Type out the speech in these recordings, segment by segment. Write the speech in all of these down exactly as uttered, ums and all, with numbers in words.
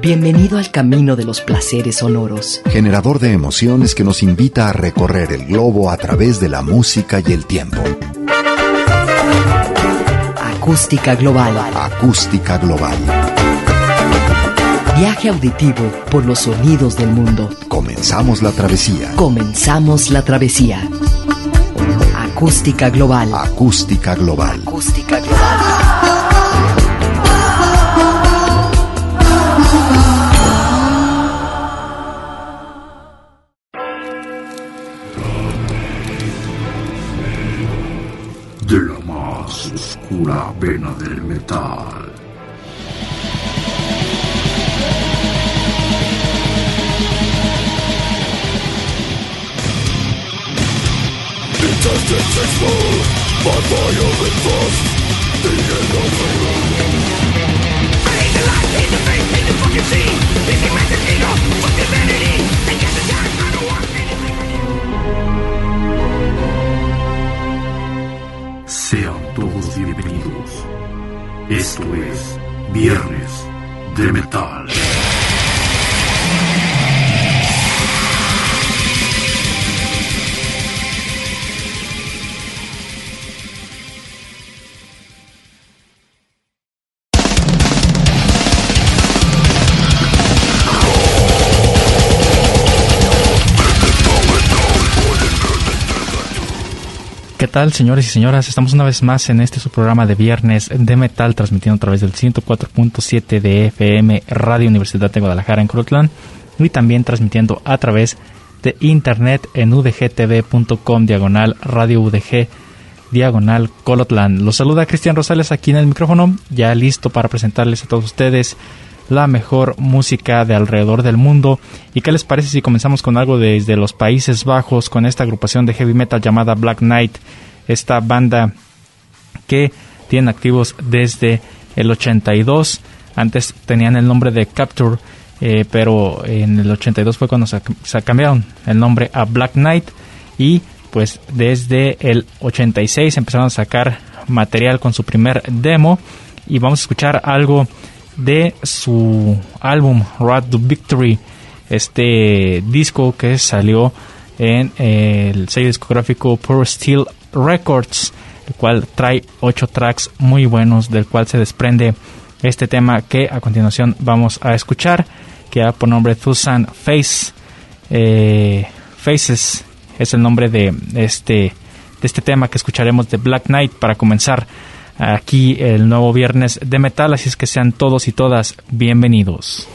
Bienvenido al camino de los placeres sonoros. Generador de emociones que nos invita a recorrer el globo a través de la música y el tiempo. Acústica Global. Acústica Global. Viaje auditivo por los sonidos del mundo. Comenzamos la travesía. Comenzamos la travesía. Acústica Global. Acústica Global. Acústica Global. De la más oscura vena del metal. Sean todos bienvenidos. Esto es Viernes de Metal. ¿Qué tal, señores y señoras? Estamos una vez más en este su programa de Viernes de Metal, transmitiendo a través del ciento cuatro punto siete de F M Radio Universidad de Guadalajara en Colotlán, y también transmitiendo a través de internet en udgtv.com diagonal radio udg diagonal Colotlán. Los saluda Cristian Rosales aquí en el micrófono, ya listo para presentarles a todos ustedes la mejor música de alrededor del mundo. ¿Y qué les parece si comenzamos con algo desde los Países Bajos, con esta agrupación de heavy metal llamada Black Knight, esta banda que tienen activos desde el ochenta y dos? Antes tenían el nombre de Capture, eh, pero en el ochenta y dos fue cuando se, se cambiaron el nombre a Black Knight, y pues desde el ochenta y seis empezaron a sacar material con su primer demo, y vamos a escuchar algo de su álbum Road to Victory, este disco que salió en el sello discográfico Pure Steel Records, el cual trae ocho tracks muy buenos, del cual se desprende este tema que a continuación vamos a escuchar, que da por nombre Thousand Face, eh, Faces es el nombre de este, de este tema que escucharemos de Black Knight para comenzar aquí el nuevo Viernes de Metal. Así es que sean todos y todas bienvenidos.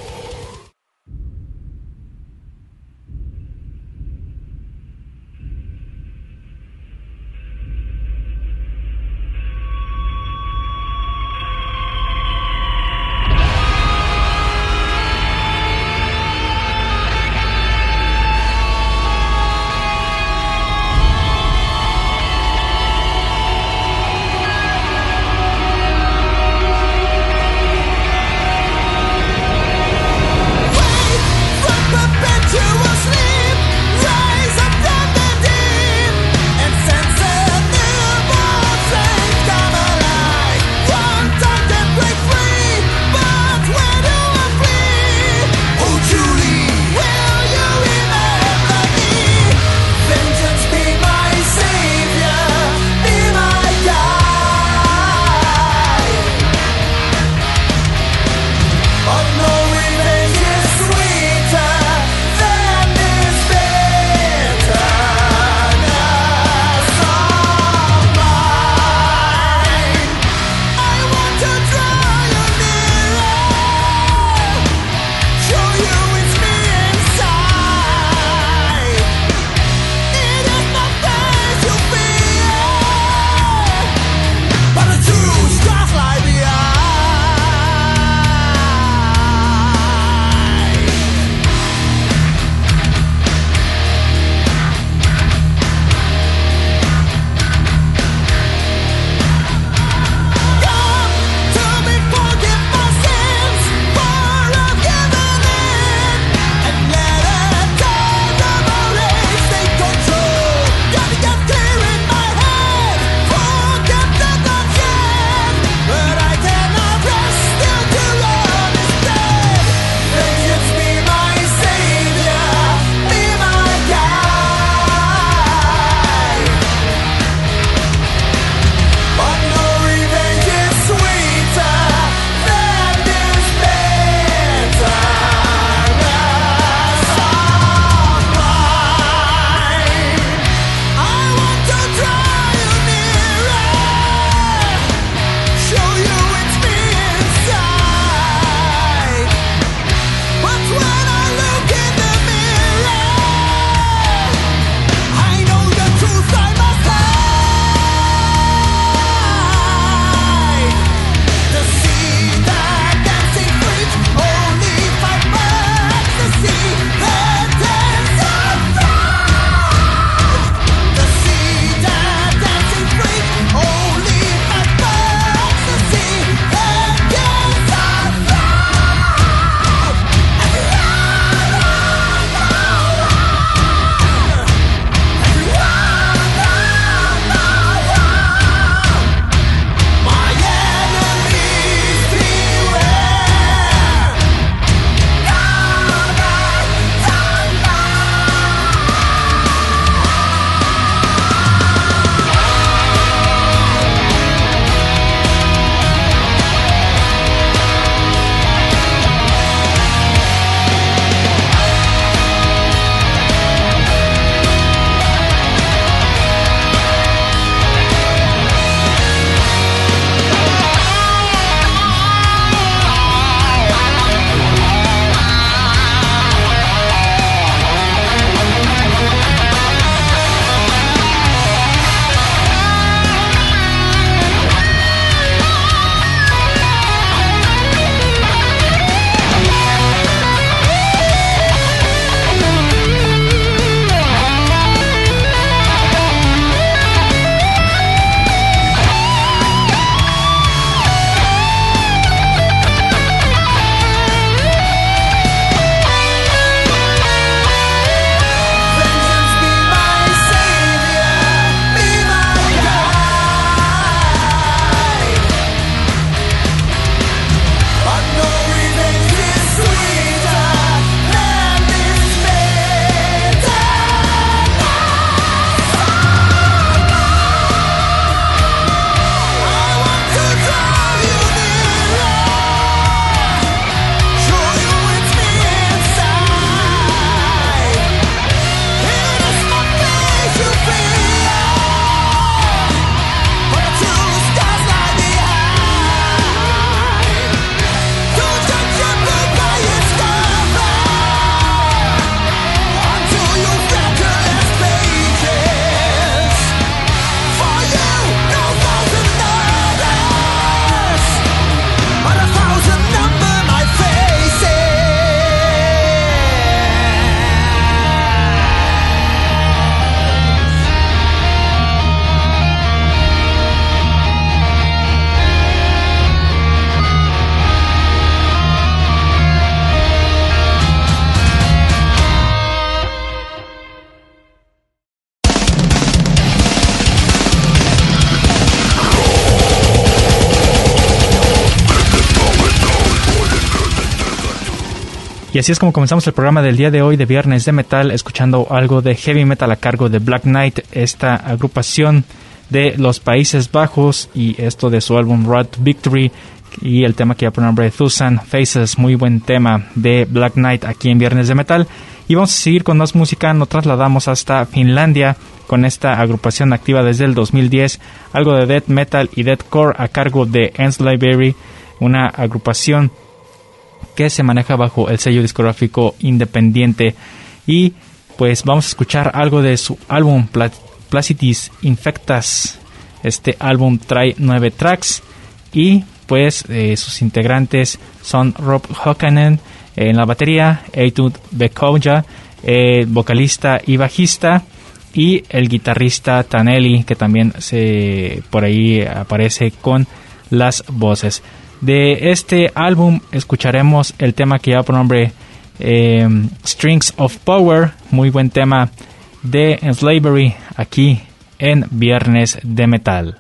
Y así es como comenzamos el programa del día de hoy de Viernes de Metal, escuchando algo de heavy metal a cargo de Black Knight, esta agrupación de los Países Bajos, y esto de su álbum Road to Victory, y el tema que lleva por nombre Thusan Faces, muy buen tema de Black Knight aquí en Viernes de Metal. Y vamos a seguir con más música, nos trasladamos hasta Finlandia con esta agrupación activa desde el dos mil diez, algo de death metal y deathcore a cargo de Enslaved, una agrupación que se maneja bajo el sello discográfico independiente. Y pues vamos a escuchar algo de su álbum Pla- Placitis Infectas. Este álbum trae nueve tracks y pues eh, sus integrantes son Rob Hokkanen eh, en la batería, Eitud Bekoja, eh, vocalista y bajista, y el guitarrista Taneli, que también se por ahí aparece con las voces. De este álbum escucharemos el tema que lleva por nombre eh, Strings of Power, muy buen tema de Enslaved aquí en Viernes de Metal.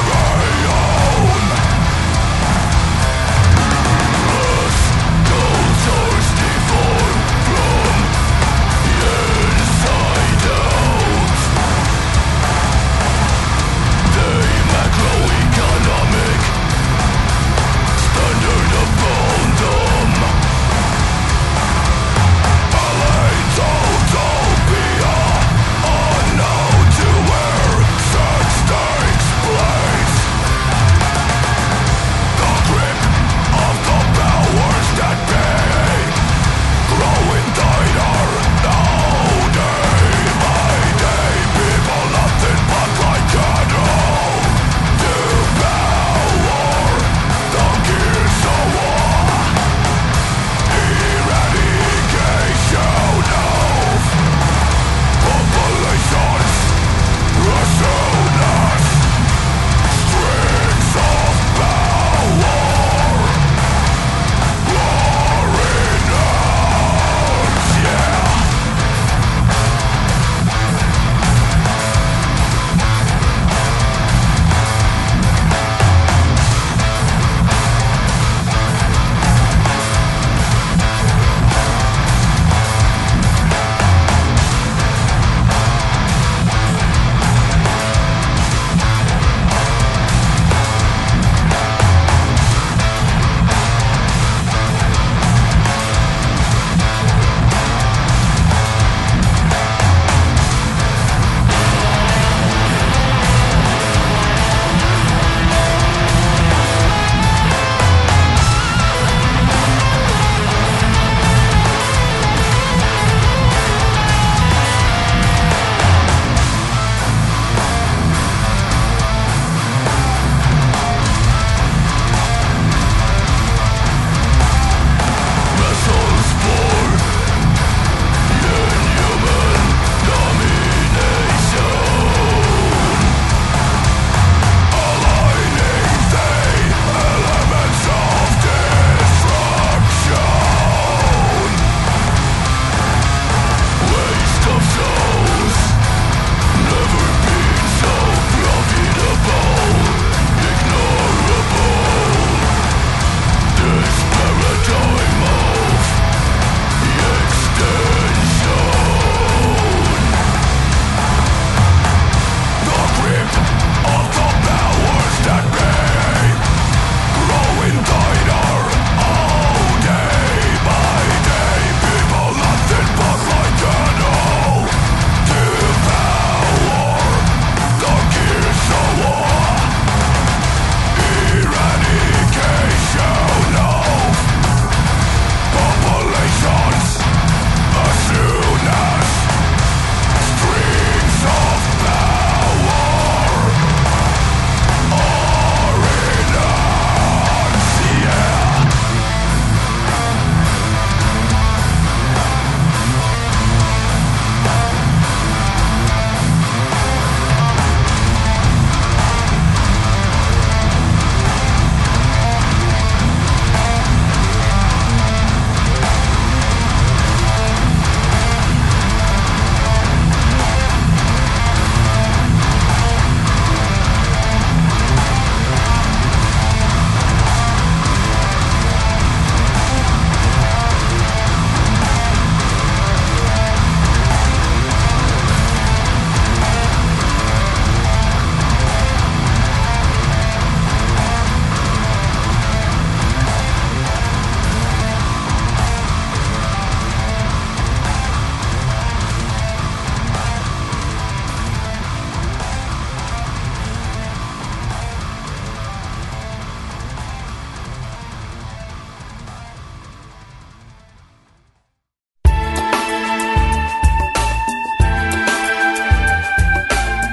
Goes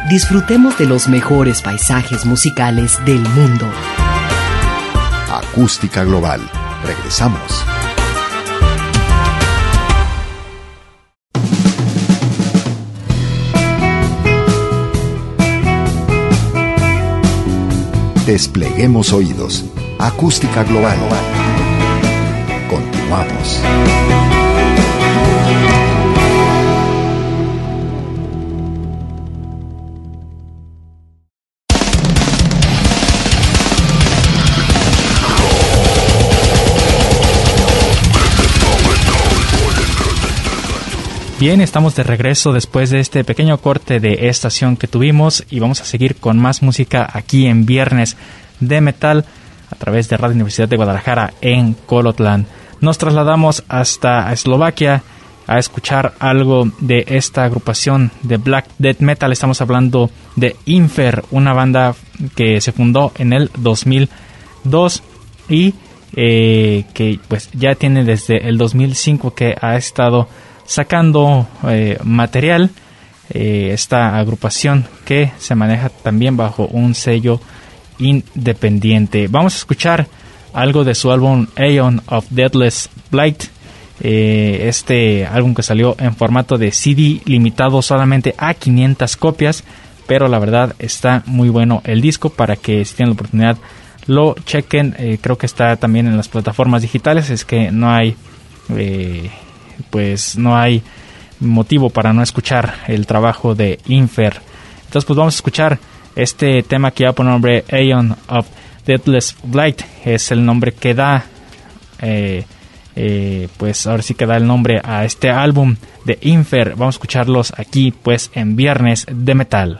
Disfrutemos de los mejores paisajes musicales del mundo. Acústica Global. Regresamos. Despleguemos oídos. Acústica Global. Continuamos. Bien, estamos de regreso después de este pequeño corte de estación que tuvimos y vamos a seguir con más música aquí en Viernes de Metal a través de Radio Universidad de Guadalajara en Colotlán. Nos trasladamos hasta Eslovaquia a escuchar algo de esta agrupación de Black Death Metal. Estamos hablando de Infer, una banda que se fundó en el dos mil dos y eh, que pues ya tiene desde el dos mil cinco que ha estado sacando eh, material. Eh, esta agrupación que se maneja también bajo un sello independiente. Vamos a escuchar algo de su álbum Aeon of Deathless Blight. Eh, este álbum que salió en formato de C D limitado solamente a quinientas copias, pero la verdad está muy bueno el disco para que si tienen la oportunidad lo chequen. Eh, creo que está también en las plataformas digitales, es que no hay eh, pues no hay motivo para no escuchar el trabajo de Infer. Entonces pues vamos a escuchar este tema que lleva por nombre Aeon of Deathless Blight. Es el nombre que da eh, eh, pues ahora sí que da el nombre a este álbum de Infer. Vamos a escucharlos aquí pues en Viernes de Metal.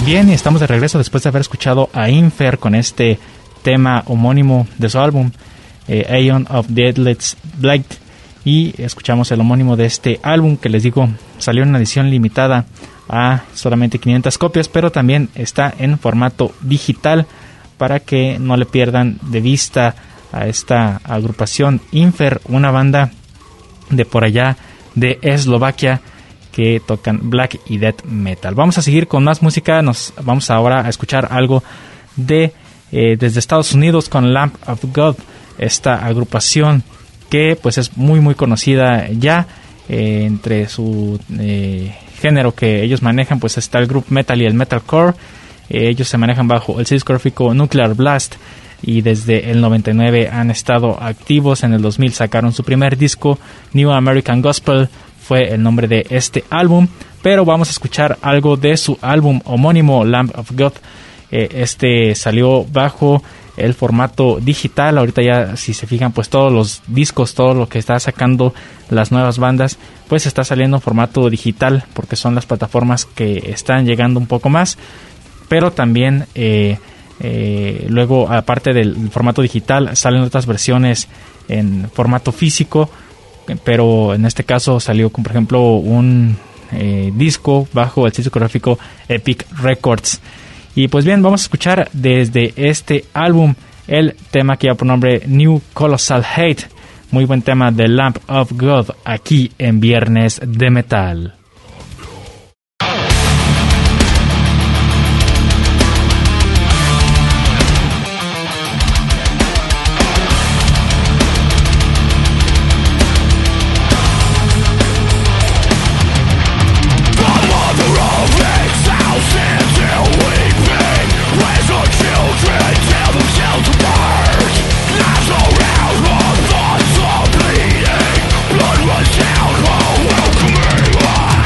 Bien, y estamos de regreso después de haber escuchado a Infer con este tema homónimo de su álbum, eh, Aeon of Deadlights Blight, y escuchamos el homónimo de este álbum que les digo salió en una edición limitada a solamente quinientas copias, pero también está en formato digital para que no le pierdan de vista a esta agrupación Infer, una banda de por allá de Eslovaquia que tocan black y death metal. Vamos a seguir con más música. Nos vamos ahora a escuchar algo de eh, desde Estados Unidos con Lamb of God, esta agrupación que pues es muy muy conocida ya eh, entre su eh, género que ellos manejan, pues está el group metal y el metalcore. Eh, ellos se manejan bajo el discográfico Nuclear Blast y desde el noventa y nueve han estado activos. En el dos mil sacaron su primer disco, New American Gospel fue el nombre de este álbum, pero vamos a escuchar algo de su álbum homónimo Lamb of God. Eh, este salió bajo el formato digital. Ahorita ya, si se fijan, pues todos los discos, todo lo que está sacando las nuevas bandas, pues está saliendo en formato digital porque son las plataformas que están llegando un poco más. Pero también eh, eh, luego, aparte del formato digital, salen otras versiones en formato físico, pero en este caso salió con, por ejemplo, un eh, disco bajo el discográfico Epic Records. Y pues bien, vamos a escuchar desde este álbum el tema que lleva por nombre New Colossal Hate. Muy buen tema de Lamb of God aquí en Viernes de Metal. Blood runs down, oh, welcome me.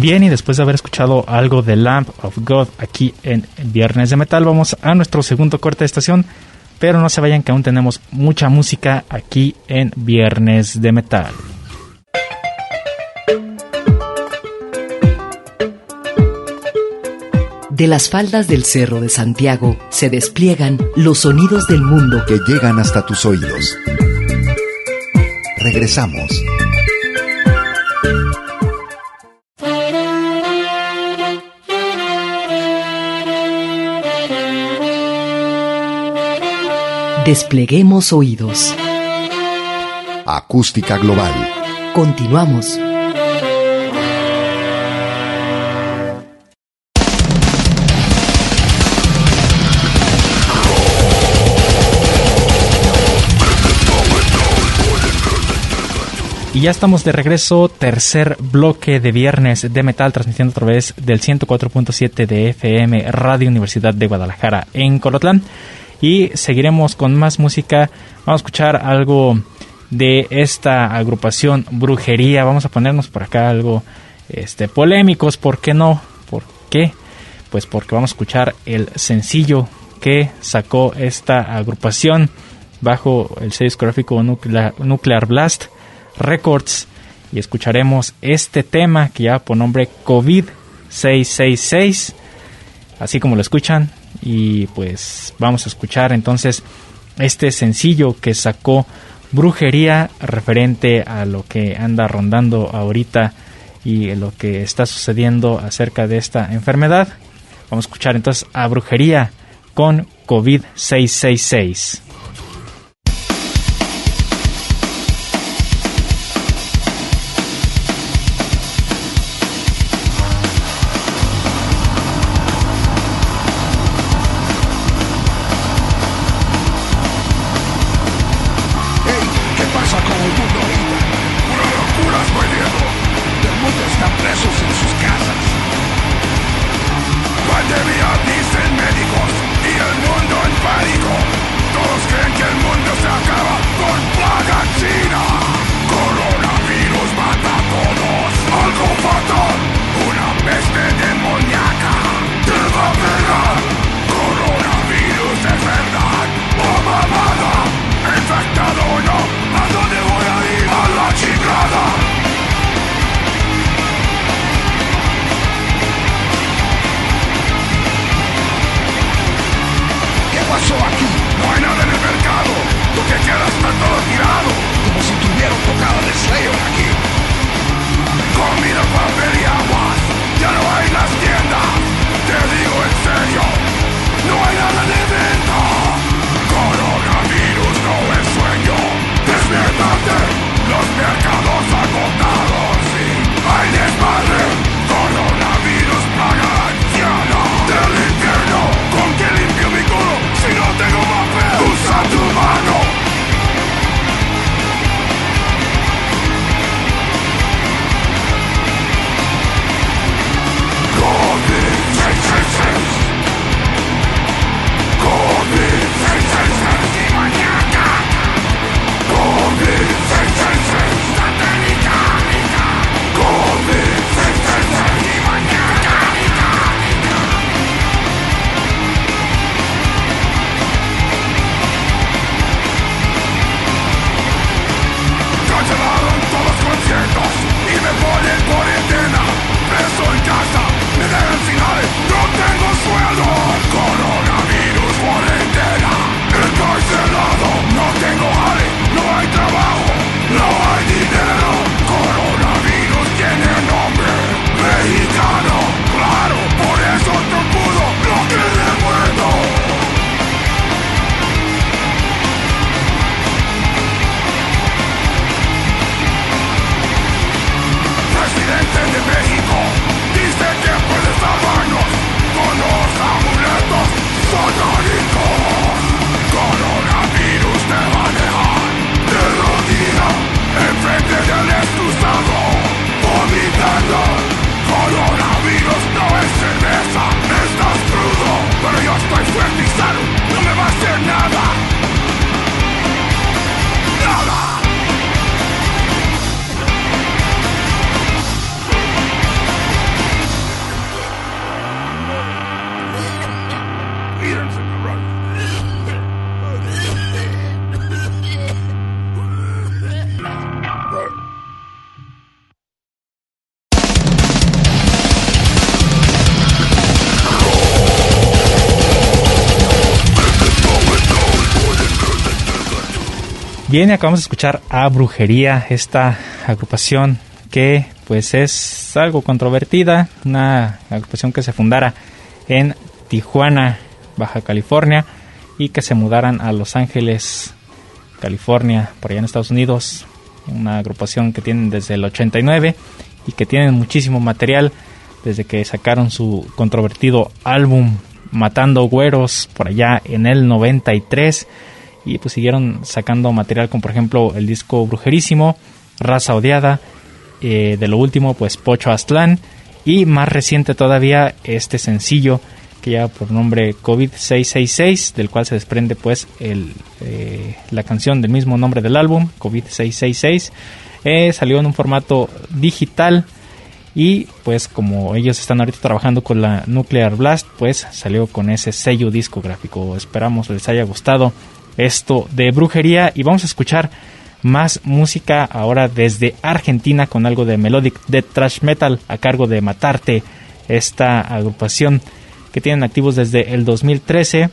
Bien, y después de haber escuchado algo de Lamb of God aquí en Viernes de Metal, vamos a nuestro segundo corte de estación, pero no se vayan que aún tenemos mucha música aquí en Viernes de Metal. De las faldas del Cerro de Santiago se despliegan los sonidos del mundo que llegan hasta tus oídos. Regresamos. Despleguemos oídos. Acústica global. Continuamos. Y ya estamos de regreso, tercer bloque de Viernes de Metal, transmitiendo a través del ciento cuatro punto siete de F M, Radio Universidad de Guadalajara en Colotlán. Y seguiremos con más música. Vamos a escuchar algo de esta agrupación Brujería. Vamos a ponernos por acá algo este, polémicos. ¿Por qué no? ¿Por qué? Pues porque vamos a escuchar el sencillo que sacó esta agrupación bajo el sello discográfico Nuclear, Nuclear Blast Records. Y escucharemos este tema que lleva por nombre COVID seiscientos sesenta y seis. Así como lo escuchan. Y pues vamos a escuchar entonces este sencillo que sacó Brujería referente a lo que anda rondando ahorita y lo que está sucediendo acerca de esta enfermedad. Vamos a escuchar entonces a Brujería con COVID seiscientos sesenta y seis. Dicen médicos y el mundo en pánico. Todos creen que el mundo se acaba por plaga china. Coronavirus mata a todos. Algo fatal, una peste demoníaca. De la verdad, coronavirus es verdad o mamada. Infectado o no, ¿a dónde voy a ir? A la chingada. ¿Qué pasó aquí? No hay nada en el mercado. Lo que queda está todo Bien, acabamos de escuchar a Brujería, esta agrupación que pues es algo controvertida, una agrupación que se fundara en Tijuana, Baja California, y que se mudaran a Los Ángeles, California, por allá en Estados Unidos. Una agrupación que tienen desde el ochenta y nueve y que tienen muchísimo material desde que sacaron su controvertido álbum Matando Güeros por allá en el noventa y tres, y pues siguieron sacando material como por ejemplo el disco Brujerísimo, Raza Odiada, eh, de lo último pues Pocho Aztlán, y más reciente todavía este sencillo que lleva por nombre COVID seiscientos sesenta y seis, del cual se desprende pues el, eh, la canción del mismo nombre del álbum, COVID seiscientos sesenta y seis. Eh, salió en un formato digital, y pues como ellos están ahorita trabajando con la Nuclear Blast, pues salió con ese sello discográfico. Esperamos les haya gustado esto de Brujería, y vamos a escuchar más música ahora desde Argentina con algo de Melodic Death Thrash Metal a cargo de Matarte, esta agrupación que tienen activos desde el dos mil trece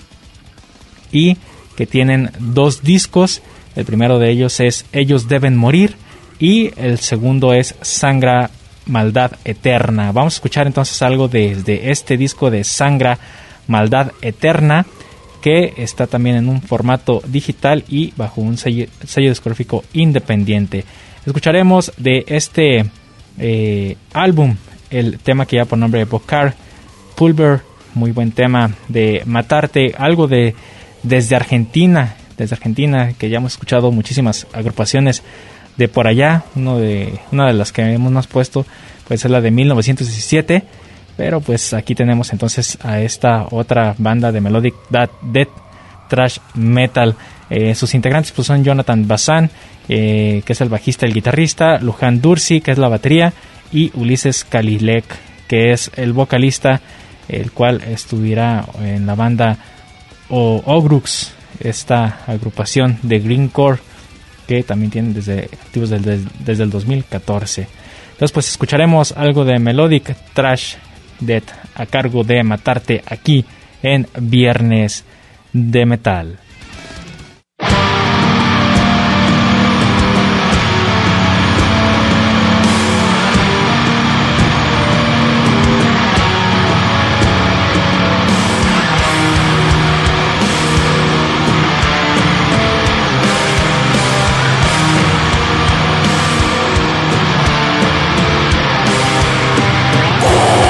y que tienen dos discos. El primero de ellos es Ellos Deben Morir y el segundo es Sangra Maldad Eterna. Vamos a escuchar entonces algo desde este disco de Sangra Maldad Eterna, que está también en un formato digital y bajo un sello, sello discográfico independiente. Escucharemos de este eh, álbum el tema que lleva por nombre Bocar Pulver, muy buen tema de Matarte, algo de desde Argentina, desde Argentina, que ya hemos escuchado muchísimas agrupaciones de por allá. Uno de, una de las que hemos puesto pues es la de mil novecientos diecisiete, pero pues aquí tenemos entonces a esta otra banda de Melodic Death Thrash Metal. Eh, sus integrantes pues son Jonathan Bazán, eh, que es el bajista y el guitarrista, Luján Dursi, que es la batería, y Ulises Kalilek, que es el vocalista, el cual estuviera en la banda o Ogrux, esta agrupación de Greencore que también tienen desde activos desde, desde el dos mil catorce. Entonces pues escucharemos algo de Melodic Thrash Death a cargo de Matarte aquí en Viernes de Metal.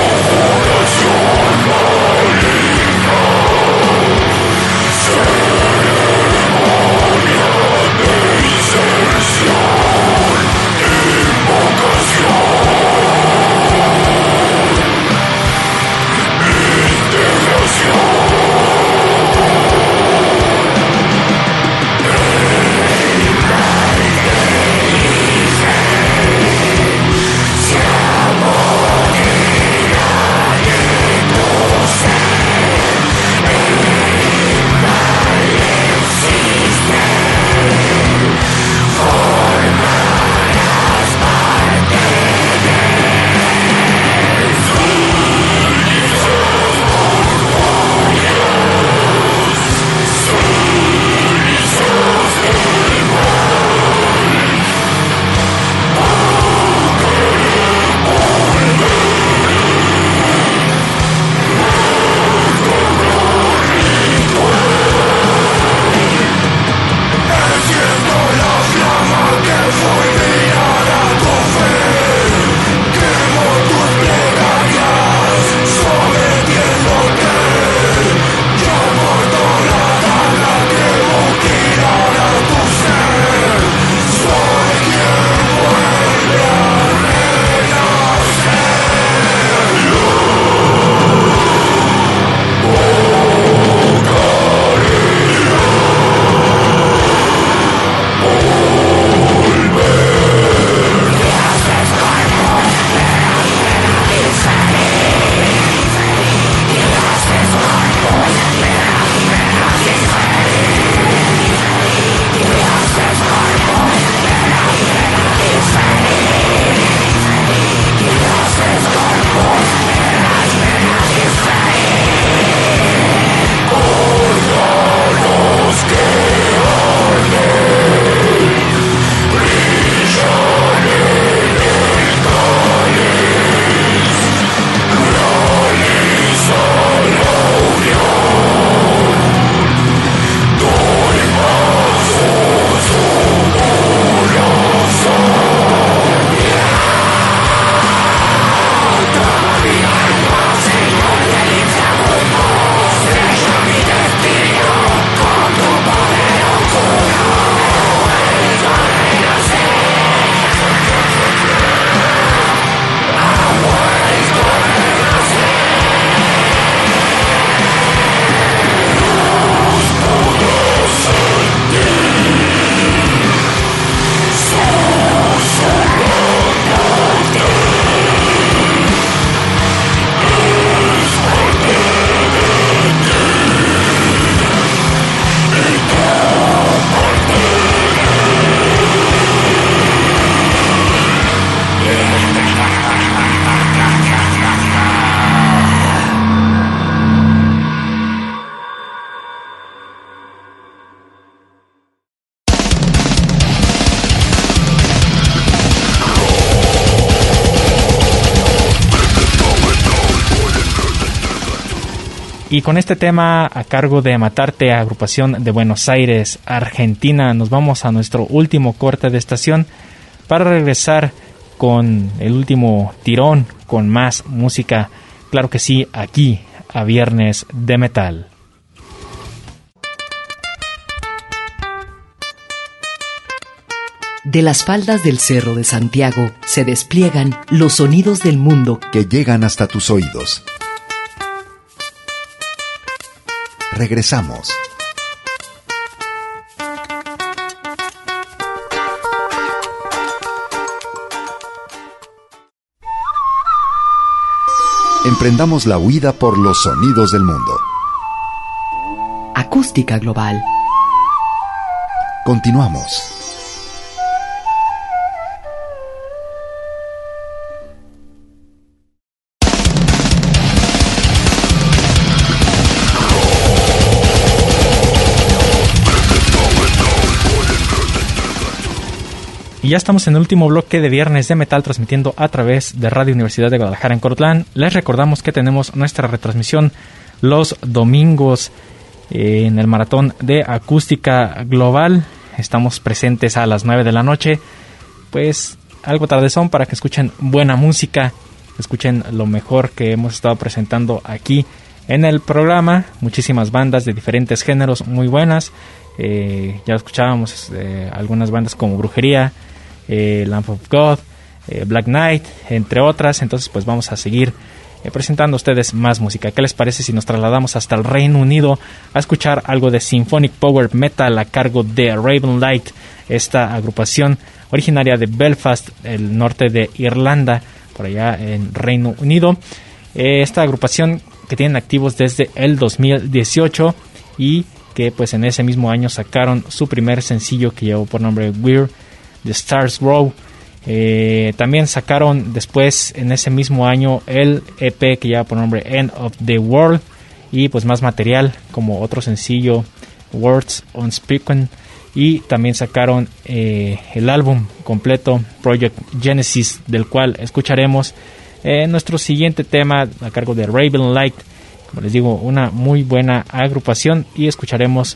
Sure. Y con este tema a cargo de Matarte, agrupación de Buenos Aires, Argentina, nos vamos a nuestro último corte de estación para regresar con el último tirón, con más música, claro que sí, aquí a Viernes de Metal. De las faldas del Cerro de Santiago se despliegan los sonidos del mundo que llegan hasta tus oídos. Regresamos. Emprendamos la huida por los sonidos del mundo. Acústica global. Continuamos. Y ya estamos en el último bloque de Viernes de Metal, transmitiendo a través de Radio Universidad de Guadalajara en Corotlán. Les recordamos que tenemos nuestra retransmisión los domingos eh, en el maratón de Acústica Global. Estamos presentes a las nueve de la noche, pues algo tardezón para que escuchen buena música, escuchen lo mejor que hemos estado presentando aquí en el programa. Muchísimas bandas de diferentes géneros muy buenas. Eh, ya escuchábamos eh, algunas bandas como Brujería, eh, Lamb of God, eh, Black Knight, entre otras. Entonces pues vamos a seguir eh, presentando a ustedes más música. ¿Qué les parece si nos trasladamos hasta el Reino Unido a escuchar algo de Symphonic Power Metal a cargo de Raven Light, esta agrupación originaria de Belfast, el norte de Irlanda, por allá en Reino Unido? Eh, esta agrupación que tienen activos desde el dos mil dieciocho y que pues en ese mismo año sacaron su primer sencillo que llevó por nombre Where the Stars Grow. Eh, también sacaron después en ese mismo año el E P que lleva por nombre End of the World, y pues más material como otro sencillo Words Unspoken, y también sacaron eh, el álbum completo Project Genesis, del cual escucharemos eh, nuestro siguiente tema a cargo de Raven Light. Como les digo, una muy buena agrupación, y escucharemos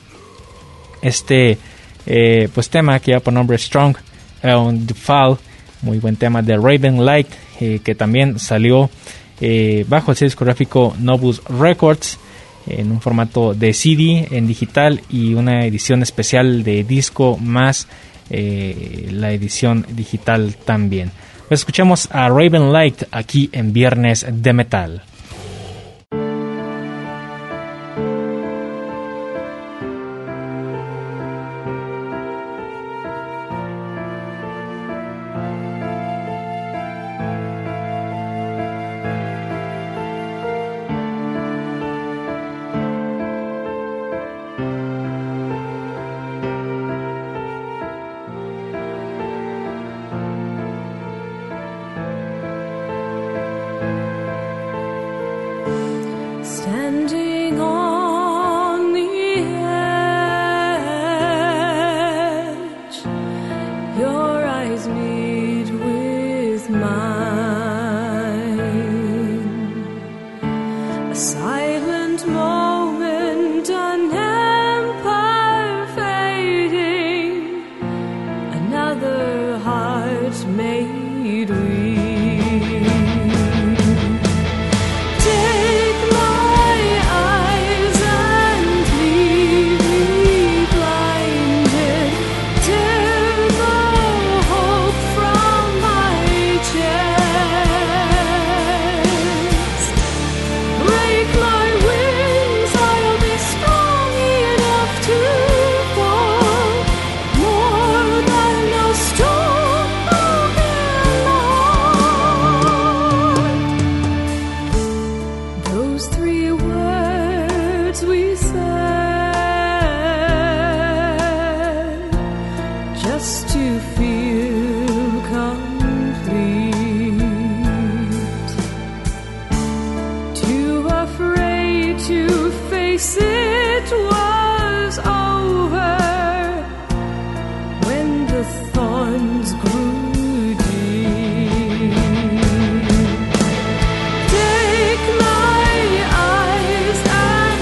este eh, pues tema que lleva por nombre Strong on the Fall, muy buen tema de Raven Light, eh, que también salió eh, bajo el sello discográfico Novus Records en un formato de C D, en digital, y una edición especial de disco más eh, la edición digital también. Pues escuchemos a Raven Light aquí en Viernes de Metal. Take my eyes and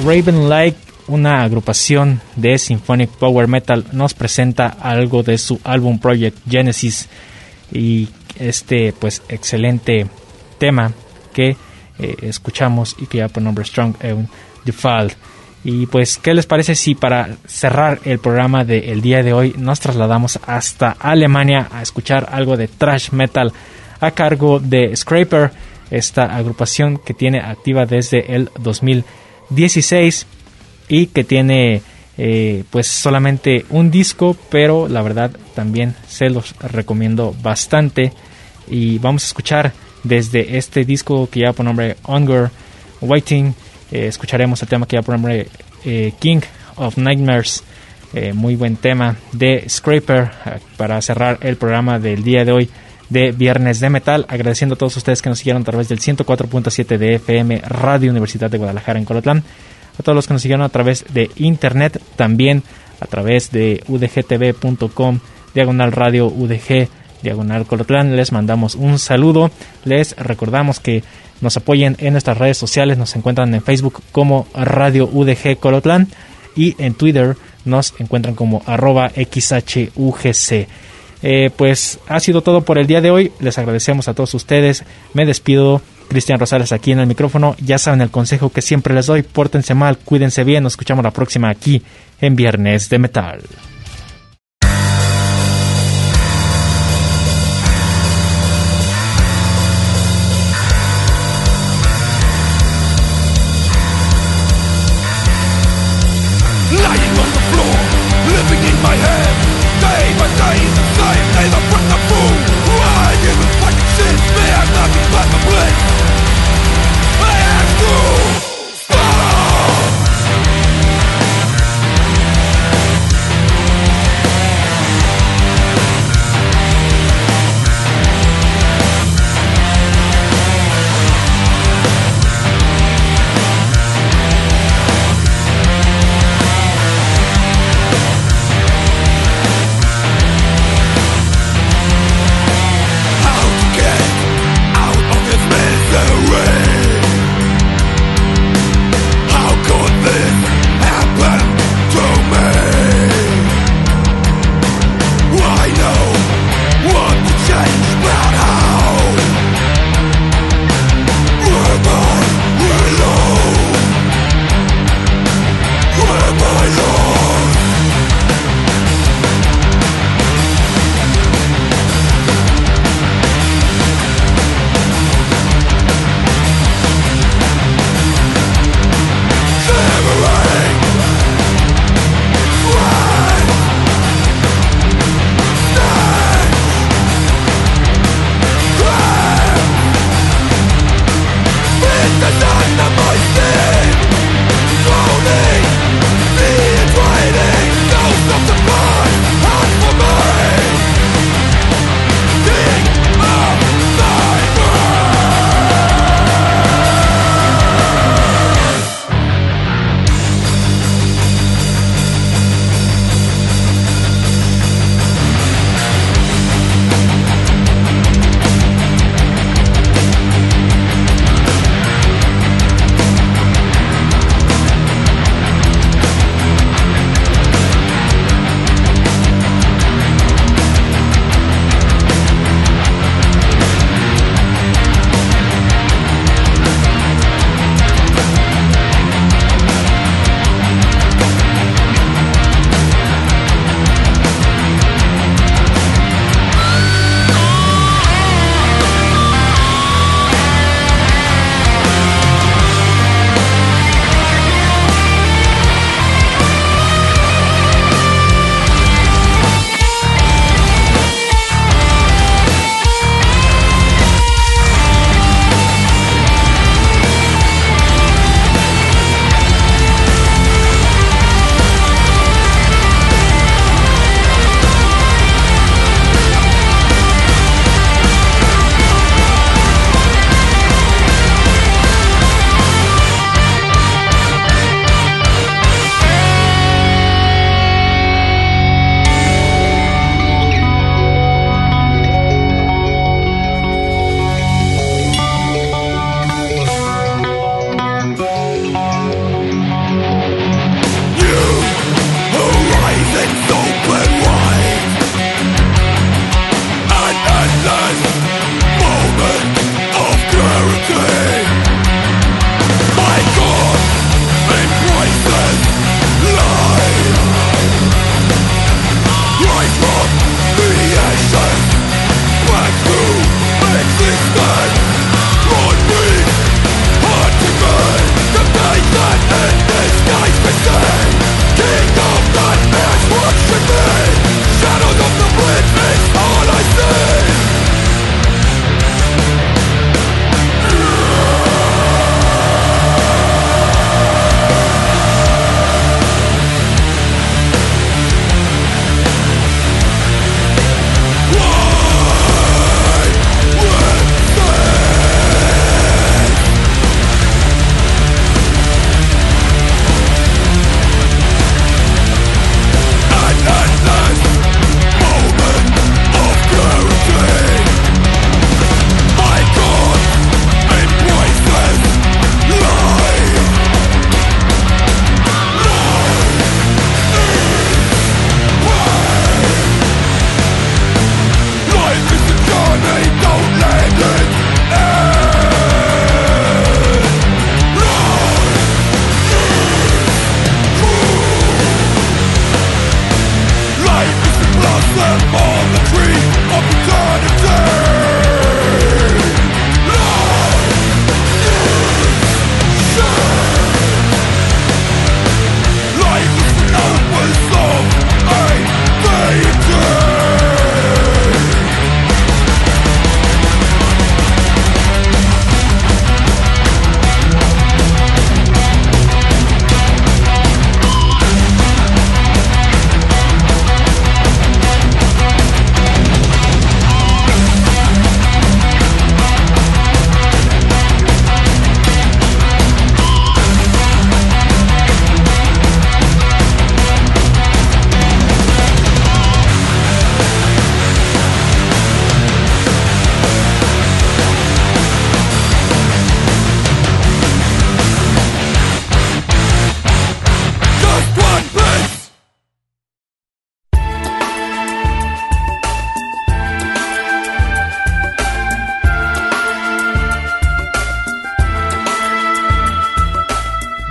Raven Lake, una agrupación de Symphonic Power Metal, nos presenta algo de su álbum Project Genesis y este pues excelente tema que eh, escuchamos y que ya por nombre Strong and Default. Y pues, ¿qué les parece si para cerrar el programa del día de hoy nos trasladamos hasta Alemania a escuchar algo de thrash metal a cargo de Scraper, esta agrupación que tiene activa desde el dos mil dieciséis y que tiene eh, pues solamente un disco, pero la verdad también se los recomiendo bastante. Y vamos a escuchar desde este disco que lleva por nombre Hunger Waiting. Eh, escucharemos el tema que lleva por nombre eh, King of Nightmares, eh, muy buen tema de Scraper, eh, para cerrar el programa del día de hoy de Viernes de Metal, agradeciendo a todos ustedes que nos siguieron a través del ciento cuatro punto siete de F M Radio Universidad de Guadalajara en Colotlán, a todos los que nos siguieron a través de internet, también a través de udgtv punto com, diagonal radio udg, diagonal Colotlán, les mandamos un saludo. Les recordamos que nos apoyen en nuestras redes sociales, nos encuentran en Facebook como Radio U D G Colotlán y en Twitter nos encuentran como arroba X H U G C. Eh, pues ha sido todo por el día de hoy, les agradecemos a todos ustedes, me despido, Cristian Rosales aquí en el micrófono, ya saben el consejo que siempre les doy, pórtense mal, cuídense bien, nos escuchamos la próxima aquí en Viernes de Metal. Lying on the floor, living in my head, day by day is the same, neither but the fool. Why in the fucking shit, may have nothing but the bliss. I have to stop.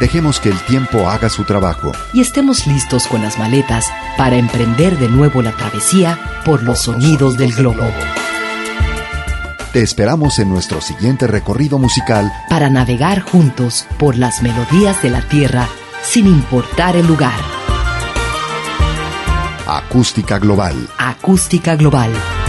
Dejemos que el tiempo haga su trabajo. Y estemos listos con las maletas para emprender de nuevo la travesía por los sonidos del globo. Te esperamos en nuestro siguiente recorrido musical para navegar juntos por las melodías de la tierra sin importar el lugar. Acústica Global. Acústica Global.